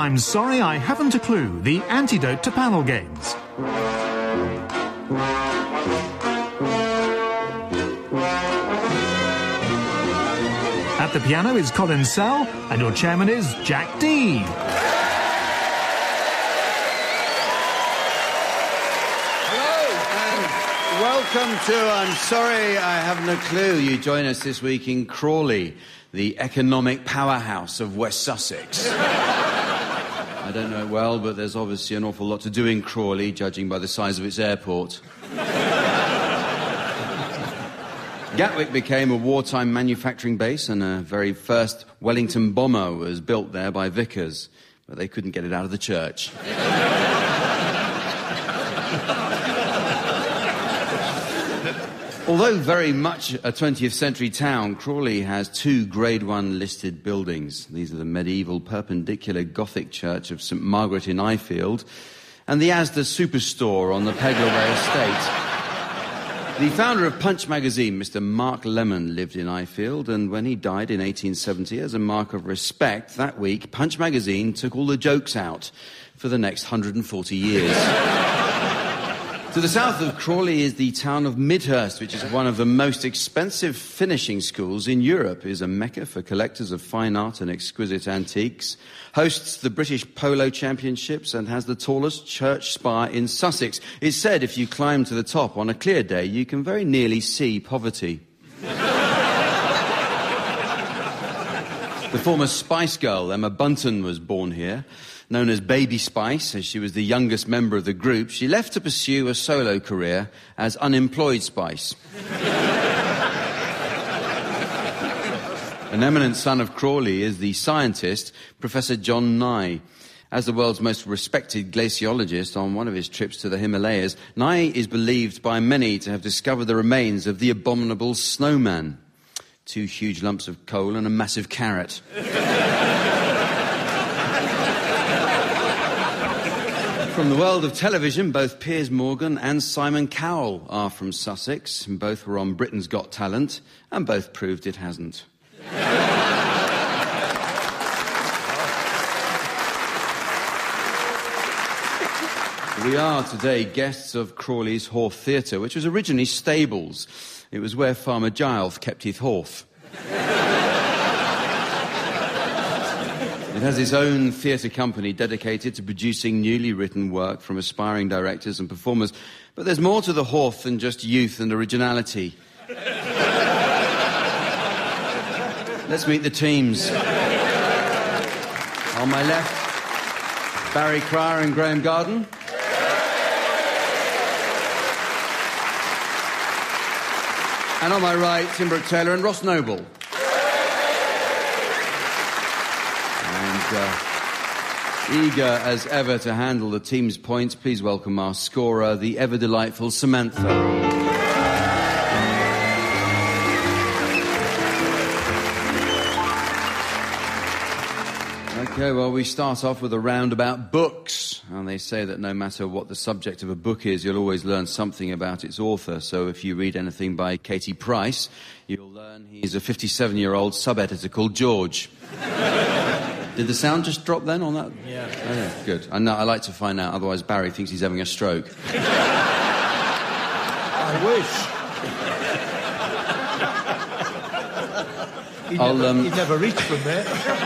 I'm sorry I haven't a clue, the antidote to panel games. At the piano is Colin Sell, and your chairman is Jack Dee. Welcome to I'm Sorry I Haven't a Clue. You join us this week in Crawley, the economic powerhouse of West Sussex. I don't know it well, but there's obviously an awful lot to do in Crawley, judging by the size of its airport. Gatwick became a wartime manufacturing base, and a very first Wellington bomber was built there by Vickers, but they couldn't get it out of the church. Although very much a 20th century town, Crawley has 2 Grade 1 listed buildings. These are the medieval perpendicular Gothic church of St Margaret in Ifield and the Asda Superstore on the Pegler Way estate. The founder of Punch magazine, Mr Mark Lemon, lived in Ifield, and when he died in 1870, as a mark of respect, that week, Punch magazine took all the jokes out for the next 140 years. To the south of Crawley is the town of Midhurst, which is one of the most expensive finishing schools in Europe, is a mecca for collectors of fine art and exquisite antiques, hosts the British Polo Championships, and has the tallest church spire in Sussex. It's said if you climb to the top on a clear day, you can very nearly see poverty. The former Spice Girl, Emma Bunton, was born here. Known as Baby Spice, as she was the youngest member of the group, she left to pursue a solo career as Unemployed Spice. An eminent son of Crawley is the scientist, Professor John Nye. As the world's most respected glaciologist on one of his trips to the Himalayas, Nye is believed by many to have discovered the remains of the abominable snowman. 2 huge lumps of coal and a massive carrot. From the world of television, both Piers Morgan and Simon Cowell are from Sussex. Both were on Britain's Got Talent, and both proved it hasn't. We are today guests of Crawley's Horth Theatre, which was originally stables. It was where Farmer Giles kept his horse. It has its own theatre company dedicated to producing newly written work from aspiring directors and performers. But there's more to the Horth than just youth and originality. Let's meet the teams. On my left, Barry Cryer and Graham Garden. And on my right, Tim Brooke-Taylor and Ross Noble. Eager as ever to handle the team's points, please welcome our scorer, the ever-delightful Samantha. OK, well, we start off with a round about books. And they say that no matter what the subject of a book is, you'll always learn something about its author. So if you read anything by Katie Price, you'll learn he's a 57-year-old sub-editor called George. Did the sound just drop then on that? Yeah. Oh, yeah. Good. I know. I like to find out. Otherwise, Barry thinks he's having a stroke. I wish. He'd never reached from there.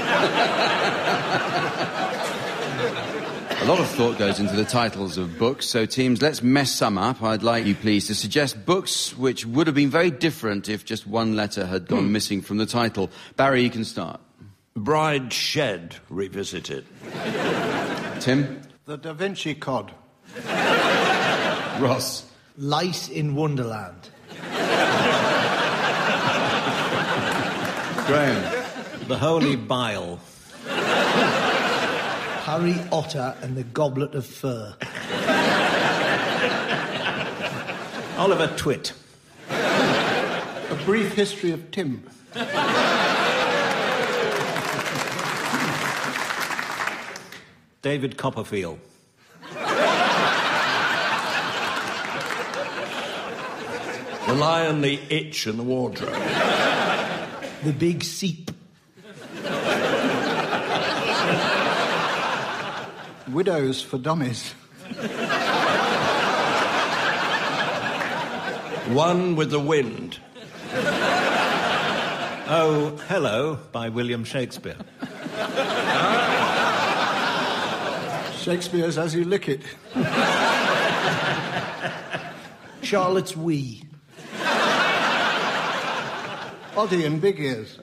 A lot of thought goes into the titles of books. So, teams, let's mess some up. I'd like you, please, to suggest books which would have been very different if just one letter had gone missing from the title. Barry, you can start. Bride Shed Revisited. Tim? The Da Vinci Cod. Ross? Lice in Wonderland. Graham? The Holy Bile. Harry Otter and the Goblet of Fur. Oliver Twit. A Brief History of Tim. David Copperfield. The Lion, the Itch and the Wardrobe. The Big Seep. Widows for Dummies. One with the Wind. Oh, Hello, by William Shakespeare. Shakespeare's As You Lick It. Charlotte's Wee. Oddie and Big Ears.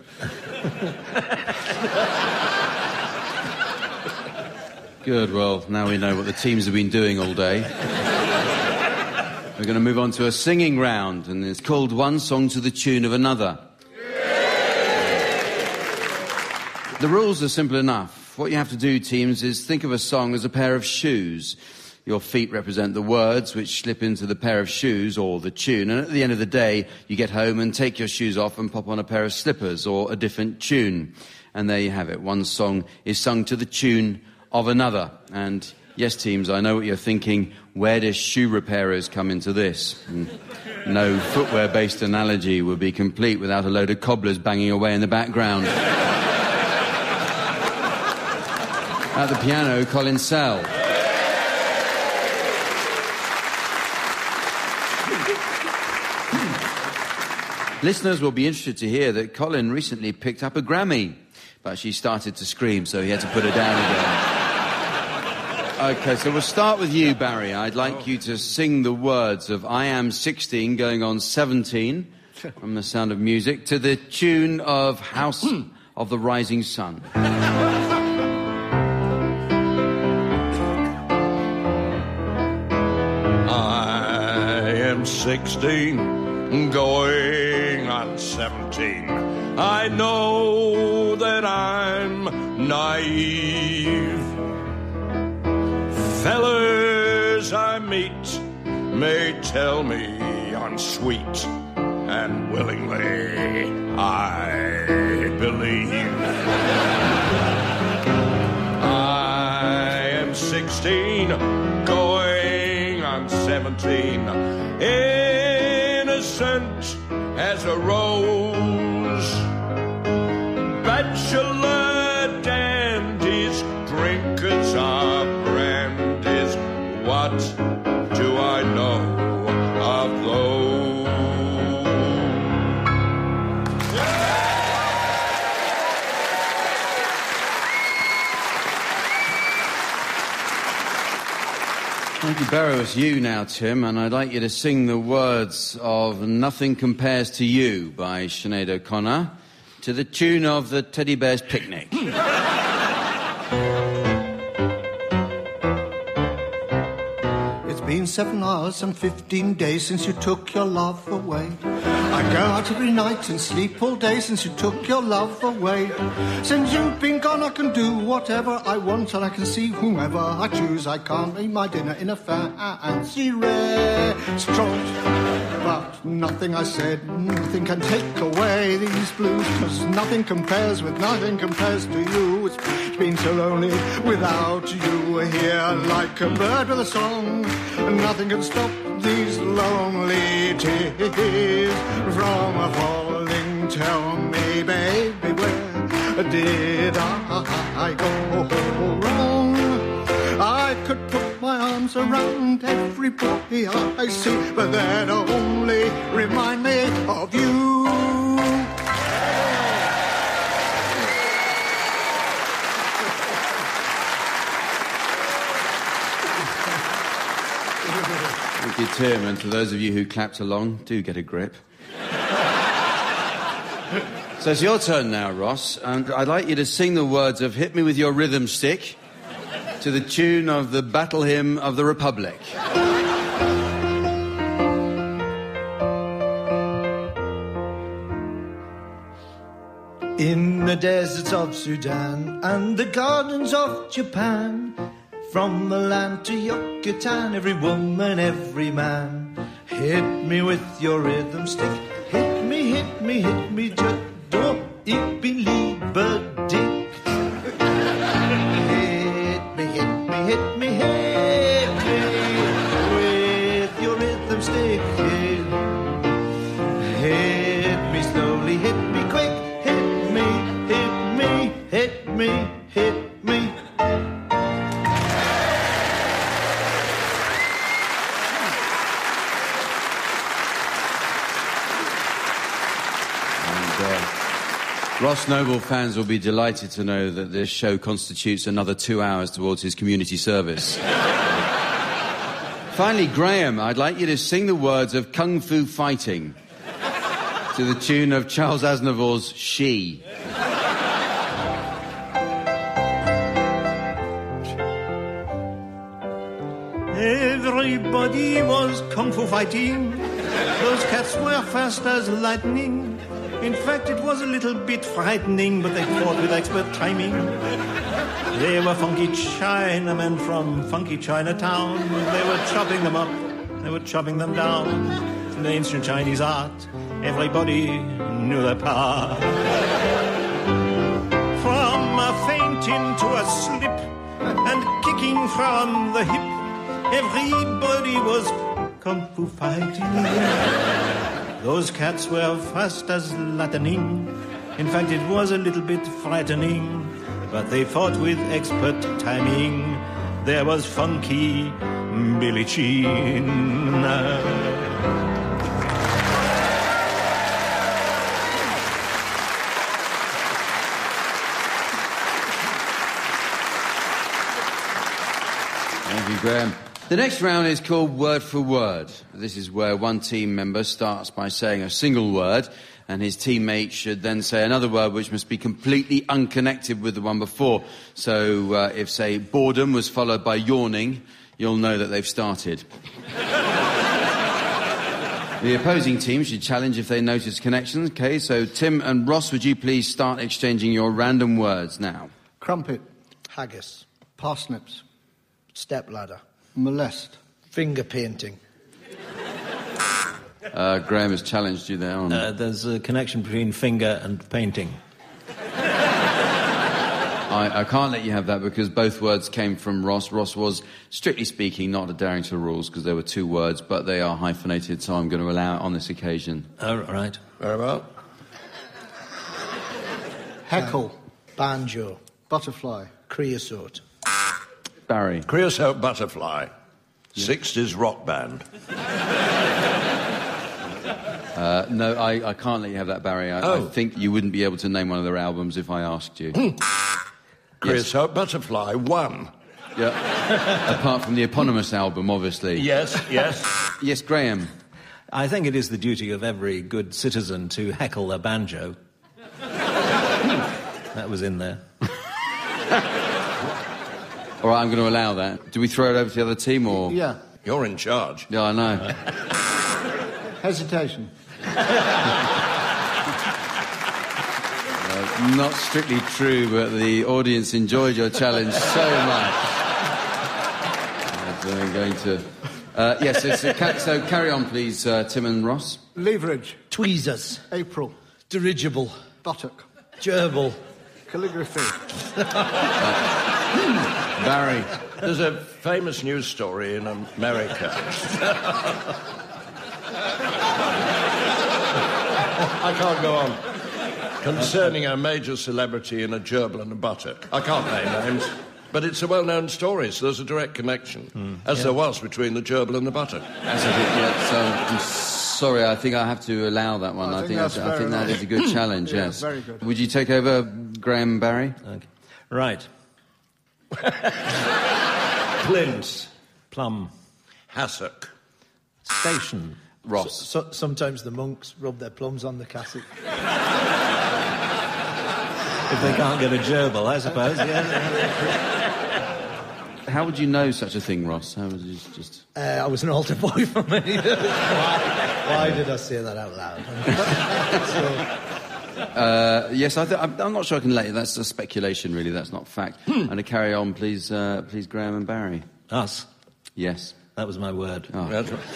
Good, well, now we know what the teams have been doing all day. We're going to move on to a singing round, and it's called One Song to the Tune of Another. The rules are simple enough. What you have to do, teams, is think of a song as a pair of shoes. Your feet represent the words which slip into the pair of shoes or the tune. And at the end of the day, you get home and take your shoes off and pop on a pair of slippers or a different tune. And there you have it. One song is sung to the tune of another. And yes, teams, I know what you're thinking. Where does shoe repairers come into this? No footwear-based analogy would be complete without a load of cobblers banging away in the background. At the piano, Colin Sell. Listeners will be interested to hear that Colin recently picked up a Grammy, but she started to scream, so he had to put her down again. OK, so we'll start with you, Barry. I'd like you to sing the words of I Am 16 going on 17 from The Sound of Music to the tune of House of the Rising Sun. I am 16, going on 17. I know that I'm naive. Fellas I meet may tell me I'm sweet, and willingly I believe. I am 16, going on 17, innocent as a rose. Bachelor dandies, drinkers of brandies, what do I know of those? Thank you, Barrow. It's you now, Tim, and I'd like you to sing the words of Nothing Compares to You by Sinead O'Connor to the tune of the Teddy Bear's Picnic. It's been 7 hours and 15 days since you took your love away. I go out every night and sleep all day since you took your love away. Since you've been gone I can do whatever I want and I can see whomever I choose. I can't eat my dinner in a fancy restaurant, but nothing I said, nothing can take away these blues, 'cause nothing compares to you. It's been so lonely without you here, like a bird with a song. Nothing can stop these lonely tears from falling. Tell me, baby, where did I go wrong? I could put my arms around everybody I see, but they'd only remind me of you. Thank you, Tim, and to those of you who clapped along, do get a grip. So it's your turn now, Ross, and I'd like you to sing the words of Hit Me With Your Rhythm Stick to the tune of the Battle Hymn of the Republic. In the deserts of Sudan and the gardens of Japan, from the land to Yucatan, every woman, every man, hit me with your rhythm stick. Hit me, hit me, hit me, just ich bin lieber dick. Hit me, hit me, hit me, hit me with your rhythm stick. Hit me slowly, hit me quick. Hit me, hit me, hit me, hit me. Ross Noble fans will be delighted to know that this show constitutes another 2 hours towards his community service. Finally, Graham, I'd like you to sing the words of Kung Fu Fighting to the tune of Charles Aznavour's She. Everybody was kung fu fighting. Those cats were fast as lightning. In fact, it was a little bit frightening, but they fought with expert timing. They were funky Chinamen from funky Chinatown. They were chopping them up, they were chopping them down. In the ancient Chinese art, everybody knew their part. From a fainting to a slip, and kicking from the hip, everybody was kung fu fighting. Those cats were fast as lightning. In fact, it was a little bit frightening, but they fought with expert timing. There was funky Billie Jean. Thank you, Graham. The next round is called Word for Word. This is where one team member starts by saying a single word, and his teammate should then say another word which must be completely unconnected with the one before. So if, say, boredom was followed by yawning, you'll know that they've started. The opposing team should challenge if they notice connections. Okay, so Tim and Ross, would you please start exchanging your random words now? Crumpet. Haggis. Parsnips. Stepladder. Molest. Finger painting. Graham has challenged you there on... There's a connection between finger and painting. I can't let you have that because both words came from Ross. Ross was, strictly speaking, not adhering to the rules because there were 2 words, but they are hyphenated, so I'm going to allow it on this occasion. Right. Very well. Heckle. Banjo. Butterfly. Creosote. Barry. Creosote Butterfly. 60s rock band. No, I can't let you have that, Barry. I think you wouldn't be able to name one of their albums if I asked you. Creosote Butterfly 1. Yeah. Apart from the eponymous album, obviously. Yes. Yes, Graham. I think it is the duty of every good citizen to heckle a banjo. That was in there. All right, I'm going to allow that. Do we throw it over to the other team, or...? Yeah. You're in charge. Yeah, I know. Hesitation. Not strictly true, but the audience enjoyed your challenge so much. I'm going to... yes, so carry on, please, Tim and Ross. Leverage. Tweezers. April. Dirigible. Buttock. Gerbil. Calligraphy. Barry. There's a famous news story in America. I can't go on. Concerning a major celebrity in a gerbil and a buttock. I can't name names, but it's a well-known story, so there's a direct connection, as there was between the gerbil and the buttock. So I'm sorry, I think I have to allow that one. I think that is a good challenge, yes. Very good. Would you take over, Graham and Barry? Okay. Right. Plint. Plum. Hassock. Station. Ross. Sometimes the monks rub their plums on the cassock. If they can't get a gerbil, I suppose, yeah. How would you know such a thing, Ross? How would you just... I was an altar boy for many years. Why did I say that out loud? Yes, I'm not sure I can let you. That's a speculation, really. That's not fact. And to carry on, please, Graham and Barry. Us. Yes. That was my word. Oh. That's right.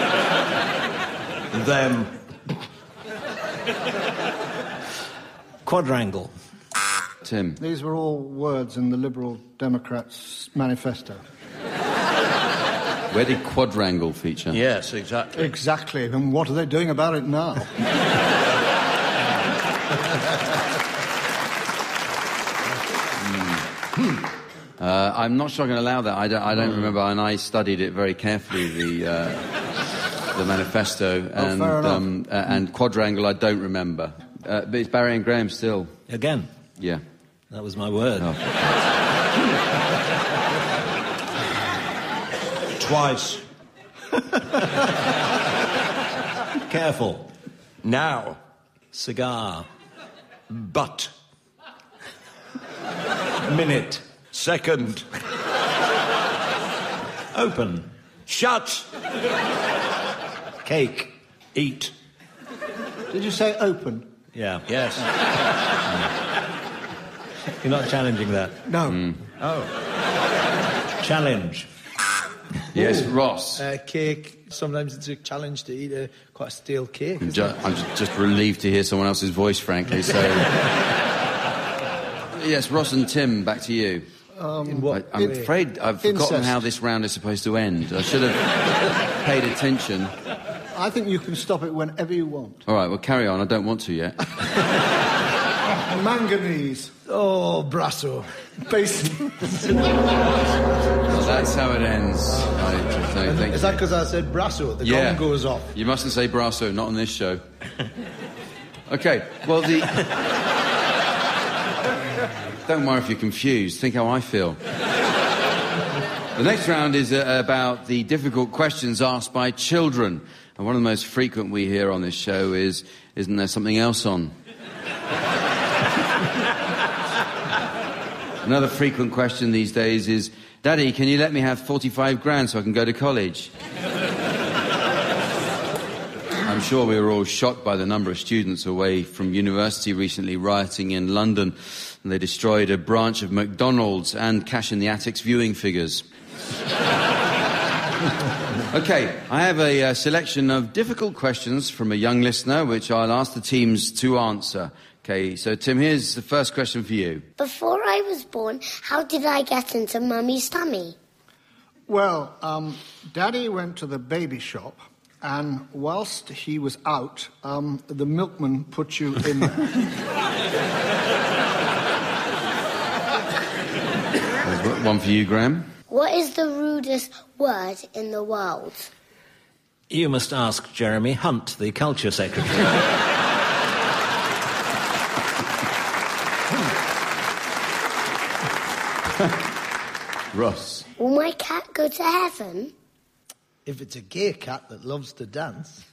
Them. Quadrangle. Tim. These were all words in the Liberal Democrats' manifesto. Where did quadrangle feature? Yes, exactly. Exactly. And what are they doing about it now? I'm not sure I can allow that. I don't remember, and I studied it very carefully, the manifesto, and quadrangle I don't remember. But it's Barry and Graham still. Again. Yeah. That was my word. Oh. Twice. Careful. Now. Cigar. But. Minute. Second. Open. Shut. Cake. Eat. Did you say open? Yeah. Yes. You're not challenging that. No. Oh. Challenge. Yes, Ross. Cake. Sometimes it's a challenge to eat quite a stale cake. I'm just relieved to hear someone else's voice, frankly, so... Yes, Ross and Tim, back to you. In what I'm way? afraid I've forgotten Incest. how this round is supposed to end. I should have paid attention. I think you can stop it whenever you want. All right, well, carry on. I don't want to yet. Manganese. Oh, Brasso. Basically. Well, that's how it ends. Thank Is you. that because I said Brasso? The gong goes off. You mustn't say Brasso, not on this show. Okay, well, Don't worry if you're confused. Think how I feel. The next round is about the difficult questions asked by children. And one of the most frequent we hear on this show is, isn't there something else on? Another frequent question these days is, Daddy, can you let me have 45 grand so I can go to college? I'm sure we were all shocked by the number of students away from university recently rioting in London, and they destroyed a branch of McDonald's and Cash in the Attic's viewing figures. Okay, I have a selection of difficult questions from a young listener, which I'll ask the teams to answer. Okay, so Tim, here's the first question for you. Before I was born, how did I get into Mummy's tummy? Well, Daddy went to the baby shop, and whilst he was out, the milkman put you in there. There's one for you, Graham. What is the rudest word in the world? You must ask Jeremy Hunt, the Culture Secretary. Ross. Will my cat go to heaven? If it's a gay cat that loves to dance.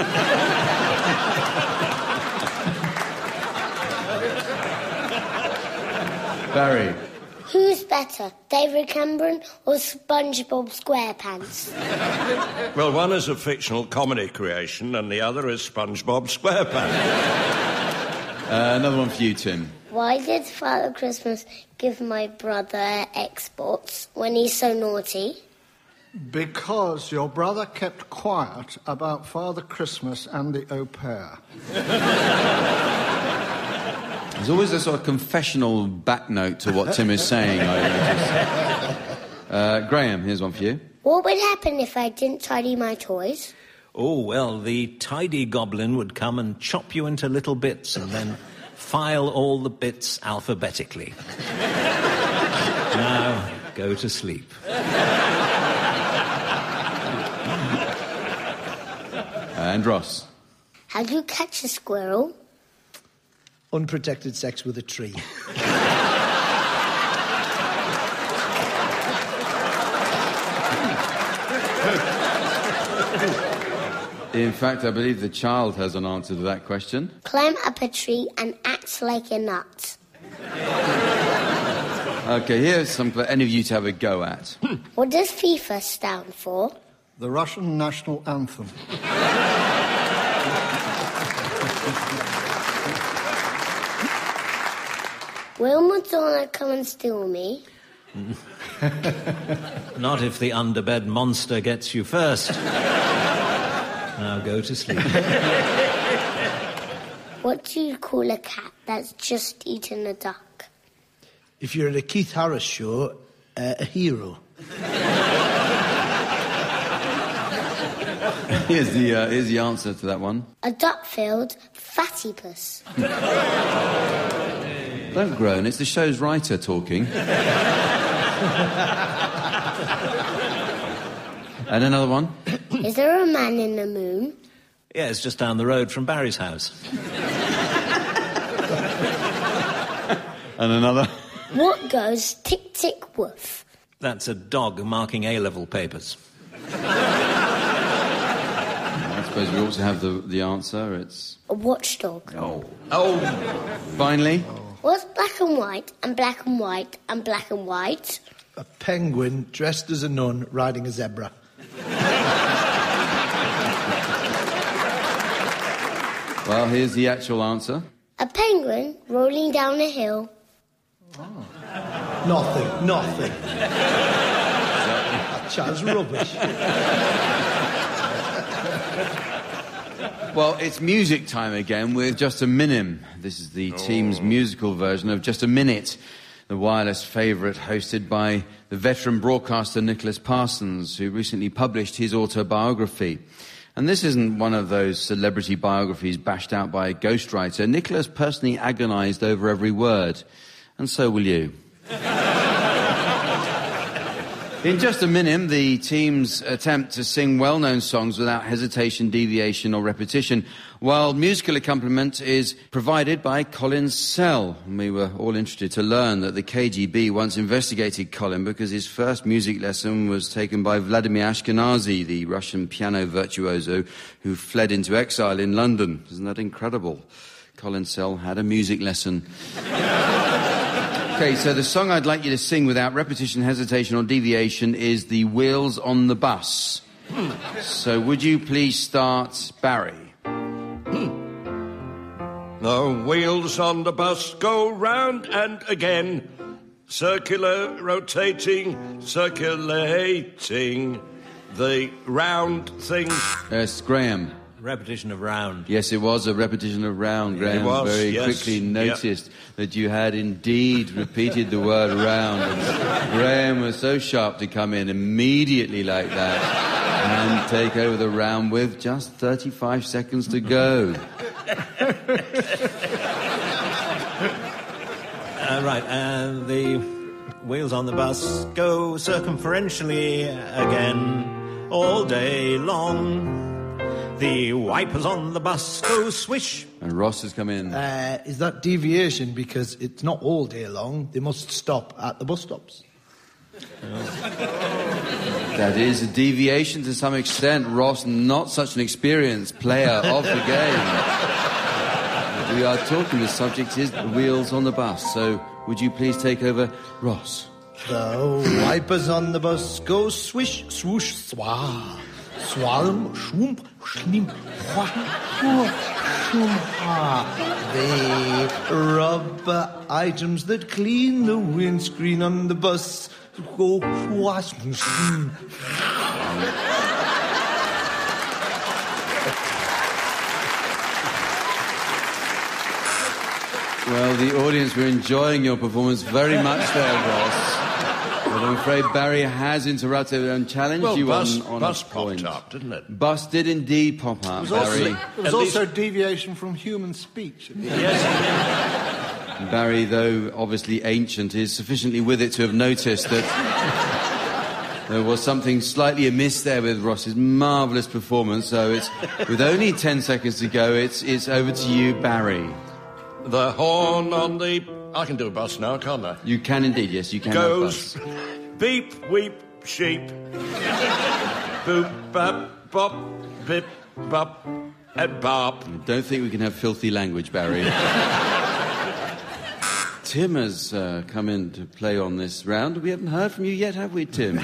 Barry. Who's better, David Cameron or SpongeBob SquarePants? Well, one is a fictional comedy creation and the other is SpongeBob SquarePants. Another one for you, Tim. Why did Father Christmas give my brother Xbox when he's so naughty? Because your brother kept quiet about Father Christmas and the au pair. There's always a sort of confessional back note to what Tim is saying. Graham, here's one for you. What would happen if I didn't tidy my toys? Oh, well, the tidy goblin would come and chop you into little bits and then file all the bits alphabetically. Now, go to sleep. And Ross. How do you catch a squirrel? Unprotected sex with a tree. In fact, I believe the child has an answer to that question. Climb up a tree and act like a nut. Okay, here's some for any of you to have a go at. What does FIFA stand for? The Russian national anthem. Will Madonna come and steal me? Not if the underbed monster gets you first. Now go to sleep. What do you call a cat that's just eaten a duck? If you're at a Keith Harris show, a hero. Here's the answer to that one. A duck-filled fatty-puss. Don't groan, it's the show's writer talking. And another one. Is there a man in the moon? Yeah, it's just down the road from Barry's house. And another? What goes tick, tick, woof? That's a dog marking A-level papers. I suppose we also have the answer. It's... A watchdog. Oh. Finally? What's black and white and black and white and black and white? A penguin dressed as a nun riding a zebra. Well, here's the actual answer. A penguin rolling down a hill. Nothing. That chat's rubbish. Well, it's music time again with Just a Minim. This is the team's musical version of Just a Minute, the wireless favourite hosted by the veteran broadcaster Nicholas Parsons, who recently published his autobiography. And this isn't one of those celebrity biographies bashed out by a ghostwriter. Nicholas personally agonised over every word, and so will you. In Just a Minim, the teams attempt to sing well-known songs without hesitation, deviation or repetition, while musical accompaniment is provided by Colin Sell. And we were all interested to learn that the KGB once investigated Colin because his first music lesson was taken by Vladimir Ashkenazy, the Russian piano virtuoso who fled into exile in London. Isn't that incredible? Colin Sell had a music lesson. Okay, so the song I'd like you to sing without repetition, hesitation or deviation is The Wheels on the Bus. So would you please start, Barry? The wheels on the bus go round and again, circular, rotating, circulating, the round thing. Yes, Graham. Repetition of round. Yes, it was a repetition of round. Graham very quickly noticed that you had indeed repeated the word round. And Graham was so sharp to come in immediately like that and take over the round with just 35 seconds to go. The wheels on the bus go circumferentially again all day long. The wipers on the bus go swish. And Ross has come in. Is that deviation because it's not all day long? They must stop at the bus stops. That is a deviation to some extent. Ross, not such an experienced player of the game. We are talking, the subject is the wheels on the bus. So would you please take over, Ross? The wipers on the bus go swish, swoosh, swah. Swalm, shoomp, schlimp, hua, hua, the rubber items that clean the windscreen on the bus go wash. Well, the audience were enjoying your performance very much there, Ross. But I'm afraid Barry has interrupted and challenged you bus on bus a point. popped up, didn't it? Bus did indeed pop up, Barry. There was also deviation from human speech. Yes. Barry, though obviously ancient, is sufficiently with it to have noticed that there was something slightly amiss there with Ross's marvellous performance. So it's with only 10 seconds to go, it's over to you, Barry. The horn on the... I can do a bus now, can't I? You can indeed, yes, you can. Goes beep, weep, sheep. Boop, bap, bop, bip, bop, and bop. I don't think we can have filthy language, Barry. Tim has come in to play on this round. We haven't heard from you yet, have we, Tim?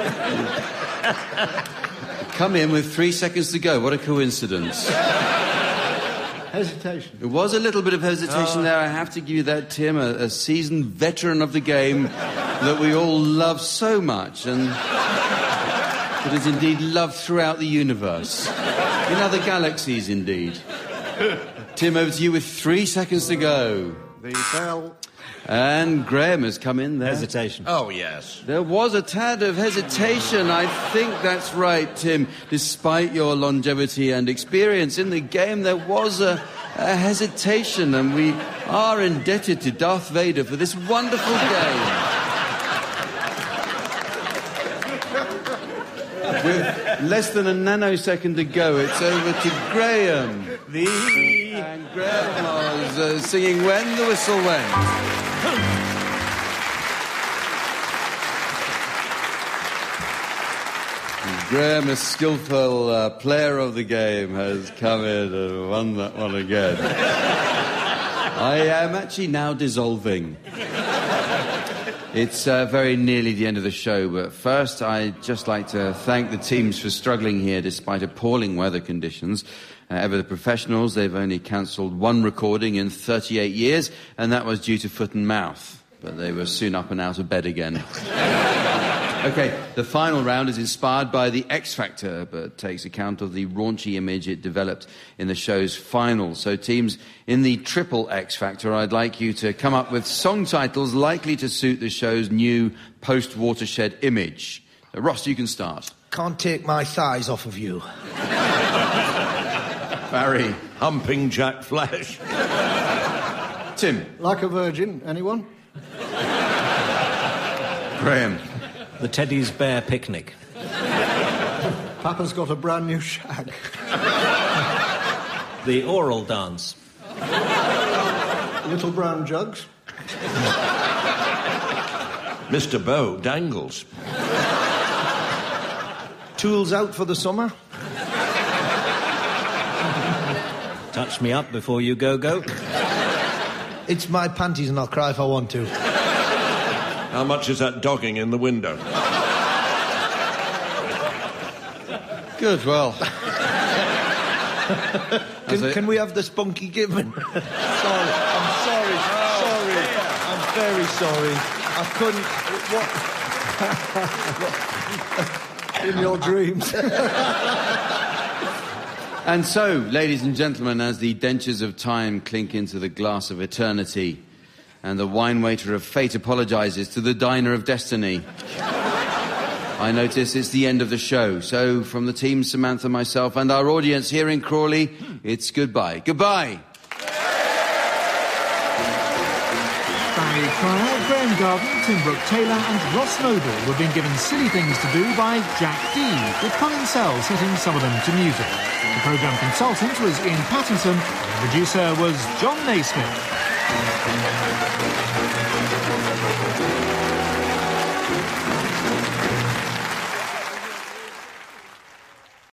Come in with 3 seconds to go. What a coincidence. Hesitation. It was a little bit of hesitation there. I have to give you that, Tim, a seasoned veteran of the game that we all love so much and that is indeed loved throughout the universe. In other galaxies, indeed. Tim, over to you with 3 seconds to go. The bell. And Graham has come in there. Hesitation. Oh, yes. There was a tad of hesitation. I think that's right, Tim. Despite your longevity and experience in the game, there was a hesitation, and we are indebted to Darth Vader for this wonderful game. With less than a nanosecond to go, it's over to Graham. And Graham was singing When the Whistle Went. Graham, a skillful player of the game, has come in and won that one again. I am actually now dissolving. It's very nearly the end of the show, but first I'd just like to thank the teams for struggling here despite appalling weather conditions. Ever the professionals, they've only cancelled one recording in 38 years, and that was due to foot and mouth. But they were soon up and out of bed again. OK, the final round is inspired by the X Factor, but takes account of the raunchy image it developed in the show's final. So teams in the triple X Factor, I'd like you to come up with song titles likely to suit the show's new post-watershed image. Ross, you can start. Can't take my thighs off of you. Barry. Humping Jack Flash. Tim. Like a virgin, anyone? Graham. The Teddy's Bear Picnic. Papa's got a brand new shag. The Oral Dance. Little brown jugs. Mr. Bow dangles. Tools out for the summer. Touch me up before you go. It's my panties and I'll cry if I want to. How much is that dogging in the window? Good, well. Can we have the spunky given? I'm sorry. I'm very sorry. I couldn't... In your dreams. And so, ladies and gentlemen, as the dentures of time clink into the glass of eternity, and the wine waiter of fate apologises to the diner of destiny, I notice it's the end of the show. So, from the team, Samantha, myself, and our audience here in Crawley, it's goodbye. Goodbye! Barry Cryer, Graham Garden, Tim Brooke-Taylor and Ross Noble were being given silly things to do by Jack Dee, with Colin Sell setting some of them to music. The programme consultant was Ian Pattinson, and the producer was John Naismith.